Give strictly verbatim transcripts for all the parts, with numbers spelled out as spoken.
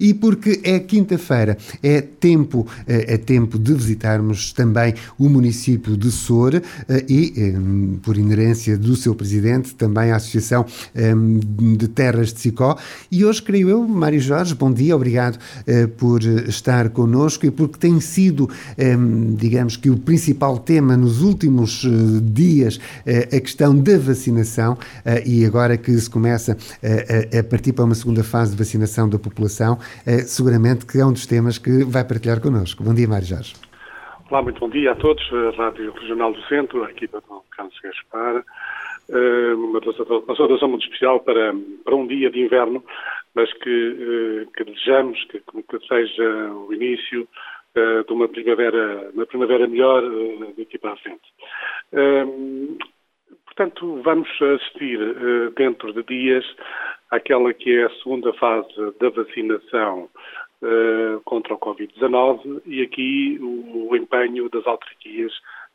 e porque é quinta-feira, é tempo, é tempo de visitarmos também o município de Sor e, por inerência do seu presidente, também a Associação de Terras de Sicó. E hoje, creio eu, Mário Jorge, bom dia, obrigado por estar connosco e porque tem sido, digamos que o principal tema nos últimos dias, a questão da vacinação, e agora que se começa a partir para uma segunda fase de vacinação da população, seguramente que é um dos temas que vai partilhar connosco. Bom dia, Mário Jorge. Olá, muito bom dia a todos. A Rádio Regional do Centro, a equipa do Carlos Gaspar. Uma saudação muito especial para, para um dia de inverno, mas que, que desejamos que, que seja o início de uma primavera, uma primavera melhor daqui para a frente. Portanto, vamos assistir dentro de dias àquela que é a segunda fase da vacinação contra o covid dezanove e aqui o, o empenho das autarquias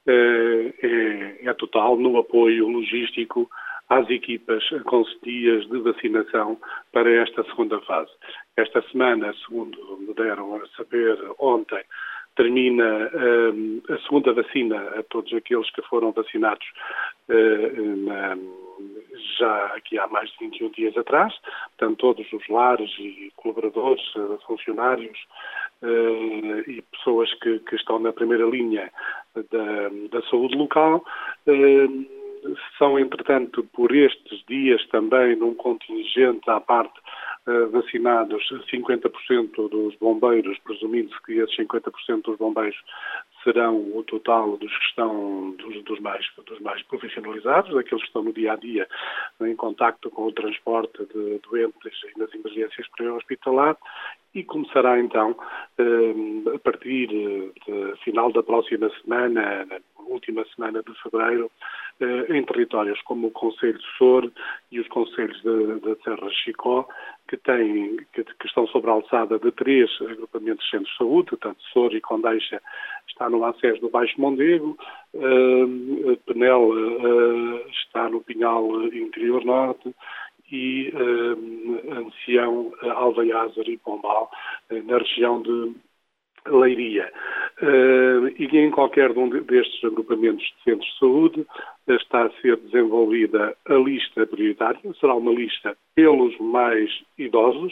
é, é total no apoio logístico às equipas com dias de vacinação para esta segunda fase. Esta semana, segundo me deram a saber ontem, termina um, a segunda vacina a todos aqueles que foram vacinados uh, na, já aqui há mais de vinte e um dias atrás, portanto todos os lares e colaboradores, uh, funcionários uh, e pessoas que, que estão na primeira linha da, da saúde local, uh, são entretanto por estes dias também num contingente à parte vacinados cinquenta por cento dos bombeiros, presumindo-se que esses cinquenta por cento dos bombeiros serão o total dos que estão, dos, dos, mais, dos mais profissionalizados, daqueles que estão no dia-a-dia em contacto com o transporte de doentes e nas emergências pré-hospitalar, e começará então, a partir do final da próxima semana, na última semana de fevereiro, em territórios como o Concelho de Sor e os Concelhos da Serra de Chicó, que, têm, que, que estão sobre a alçada de três agrupamentos de centros de saúde, tanto Sor e Condeixa está no acesso do Baixo Mondego, uh, Penel uh, está no Pinhal Interior Norte e uh, Ancião, Alvaiázar e Pombal uh, na região de Leiria. Uh, e em qualquer um destes agrupamentos de centros de saúde uh, está a ser desenvolvida a lista prioritária, será uma lista pelos mais idosos.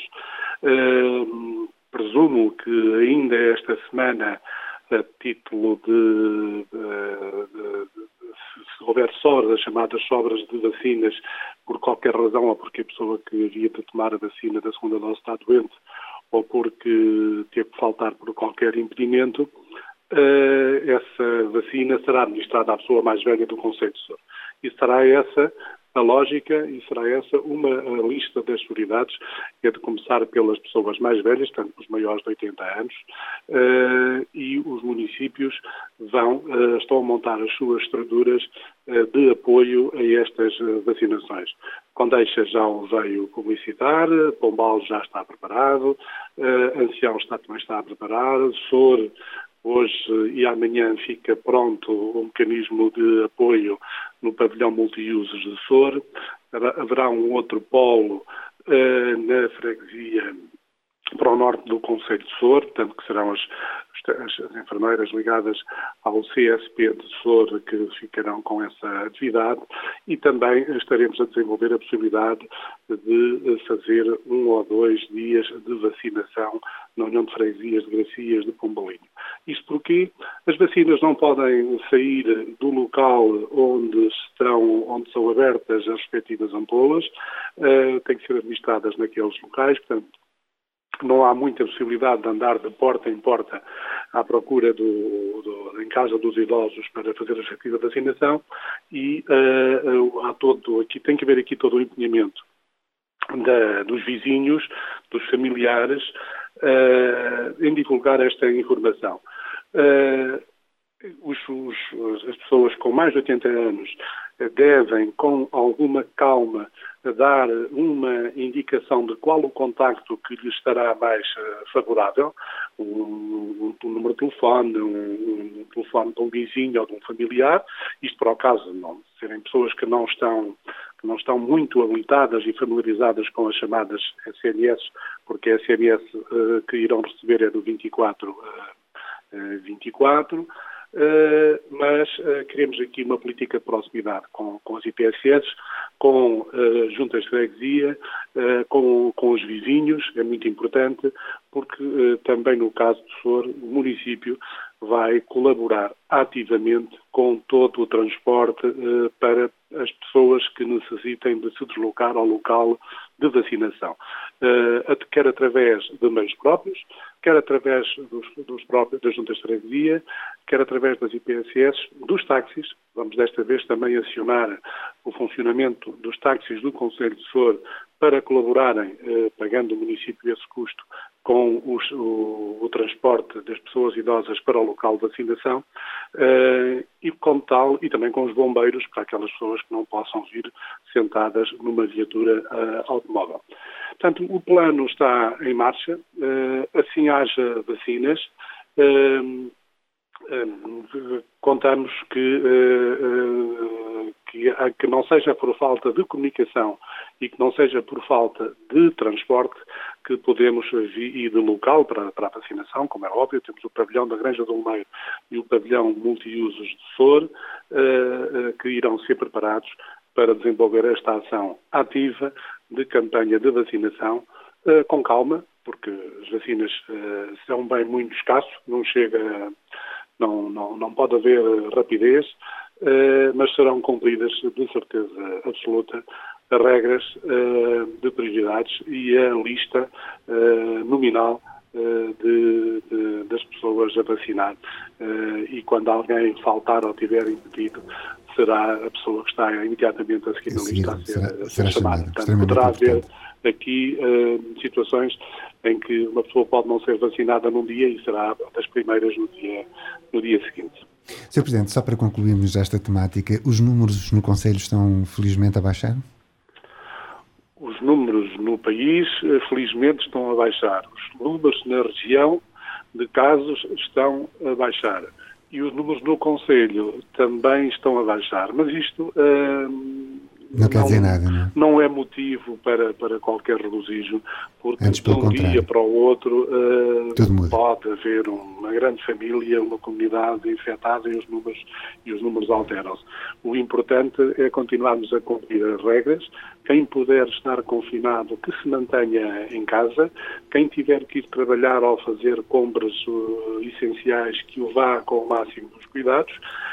Uh, presumo que ainda esta semana, a título de, de, de, de se houver sobras, as chamadas sobras de vacinas, por qualquer razão, ou porque a pessoa que havia de tomar a vacina da segunda dose está doente, ou porque teve que faltar por qualquer impedimento, essa vacina será administrada à pessoa mais velha do Concelho de Sor. E será essa a lógica e será essa uma a lista das prioridades, que é de começar pelas pessoas mais velhas, tanto os maiores de oitenta anos, uh, e os municípios vão, uh, estão a montar as suas estruturas uh, de apoio a estas uh, vacinações. Condeixa já o veio publicitar, Pombal já está preparado, uh, Ancião está, também está preparado, Sor hoje e amanhã fica pronto o mecanismo de apoio no pavilhão multiusos de Sor. Haverá um outro polo uh, na freguesia para o norte do Concelho de Sor, portanto que serão as, as, as enfermeiras ligadas ao C S P de Sor que ficarão com essa atividade, e também estaremos a desenvolver a possibilidade de fazer um ou dois dias de vacinação na União de Freguesias de Gracias de Pombalinho. Isto porque as vacinas não podem sair do local onde estão, onde são abertas as respectivas ampolas, uh, têm que ser administradas naqueles locais, portanto não há muita possibilidade de andar de porta em porta à procura do, do, em casa dos idosos para fazer a respectiva vacinação, e uh, há todo, aqui, tem que haver aqui todo o empenhamento da, dos vizinhos, dos familiares, uh, em divulgar esta informação. Uh, os, os, as pessoas com mais de oitenta anos devem, com alguma calma, dar uma indicação de qual o contacto que lhes estará mais uh, favorável, um, um, um número de telefone, um, um telefone de um vizinho ou de um familiar, isto para o caso de não serem pessoas que não estão, que não estão muito habilitadas e familiarizadas com as chamadas S M S, porque a S M S uh, que irão receber é do vinte e quatro, uh, vinte e quatro, uh, mas uh, queremos aqui uma política de proximidade com, com as I P S S, com uh, juntas de freguesia, uh, com, com os vizinhos, é muito importante, porque uh, também no caso do Sor, o município vai colaborar ativamente com todo o transporte uh, para as pessoas que necessitem de se deslocar ao local de vacinação, uh, quer através de meios próprios, quer através dos, dos próprios, das juntas de freguesia, quer através das I P S S, dos táxis. Vamos desta vez também acionar o funcionamento dos táxis do Concelho de Sor para colaborarem, eh, pagando o município esse custo, com os, o, o transporte das pessoas idosas para o local de vacinação, eh, e como tal, e também com os bombeiros, para aquelas pessoas que não possam vir sentadas numa viatura eh, automóvel. Portanto, o plano está em marcha, eh, assim haja vacinas. Eh, eh, contamos que, eh, que, que não seja por falta de comunicação e que não seja por falta de transporte que podemos ir de local para, para a vacinação, como é óbvio. Temos o pavilhão da Granja do Olmeiro e o pavilhão multiusos de Sor, eh, que irão ser preparados para desenvolver esta ação ativa de campanha de vacinação, eh, com calma, porque as vacinas eh, são bem muito escasso, não chega, não, não, não pode haver rapidez, eh, mas serão cumpridas de certeza absoluta as regras uh, de prioridades e a lista uh, nominal uh, de, de, das pessoas a vacinar. Uh, e quando alguém faltar ou tiver impedido, será a pessoa que está imediatamente a seguir na lista a ser, será, a ser será chamada. chamada. Portanto, poderá haver aqui uh, situações em que uma pessoa pode não ser vacinada num dia e será das primeiras no dia, no dia seguinte. senhor Presidente, só para concluirmos esta temática, os números no Concelho estão felizmente a baixar? Os números no país, felizmente, estão a baixar. Os números na região de casos estão a baixar. E os números no Concelho também estão a baixar. Mas isto hum, não quer dizer nada, não é? Não é motivo para, para qualquer regozijo, porque Antes, de um contrário. dia para o outro uh, pode haver uma grande família, uma comunidade infectada e os números, e os números alteram-se. O importante é continuarmos a cumprir as regras. Quem puder estar confinado, que se mantenha em casa. Quem tiver que ir trabalhar ou fazer compras uh, essenciais, que o vá com o máximo dos cuidados,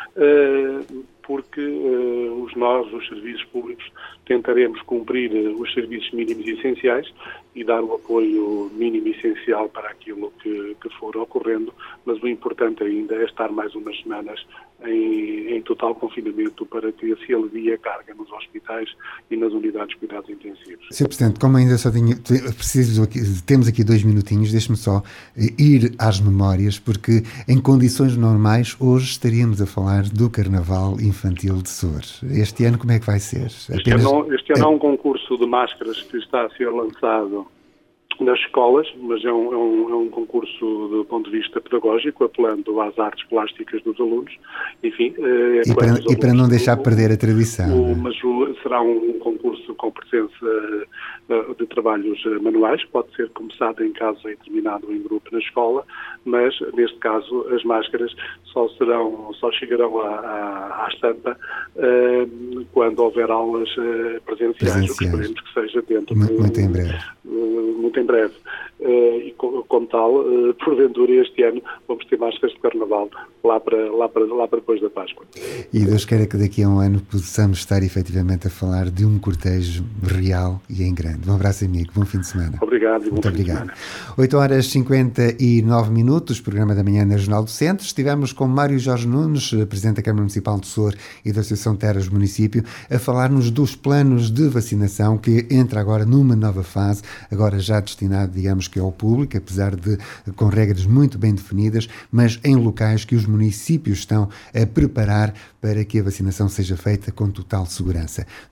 uh, porque uh, os nós, os serviços públicos, tentaremos cumprir uh, os serviços mínimos e essenciais e dar o apoio mínimo e essencial para aquilo que, que for ocorrendo, mas o importante ainda é estar mais umas semanas em, em total confinamento para que se alivie a carga nos hospitais e nas unidades de cuidados intensivos. senhor Presidente, como ainda só tenho, preciso aqui, temos aqui dois minutinhos, deixe-me só ir às memórias, porque em condições normais hoje estaríamos a falar do Carnaval Infantil de Sor. Este ano como é que vai ser? Este Apenas... ano, este ano há um concurso de máscaras que está a ser lançado nas escolas, mas é um, é, um, é um concurso do ponto de vista pedagógico, apelando às artes plásticas dos alunos. Enfim, é e, para, e para não deixar o, perder a tradição. O, mas o, será um concurso com presença uh, de trabalhos uh, manuais, pode ser começado em casa e terminado em grupo na escola, mas neste caso as máscaras só serão, só chegarão à, à, à estampa uh, quando houver aulas uh, presenciais, presenciais, o que esperemos que seja dentro muito, de, muito em breve. Uh, muito em breve. Uh, e como, como tal, uh, porventura este ano vamos ter máscaras de carnaval lá para, lá, para, lá para depois da Páscoa. E Deus queira que daqui a um ano possamos estar efetivamente a falar de um cortejo real e em grande. Um abraço, amigo. Bom fim de semana. Obrigado e bom Muito fim obrigado. de semana. oito horas e cinquenta e nove minutos, programa da manhã na Jornal do Centro. Estivemos com Mário Jorge Nunes, Presidente da Câmara Municipal de Sor e da Associação Terras do Município, a falar-nos dos planos de vacinação que entra agora numa nova fase, agora já destinado, digamos que ao público, apesar de com regras muito bem definidas, mas em locais que os municípios estão a preparar para que a vacinação seja feita com total segurança.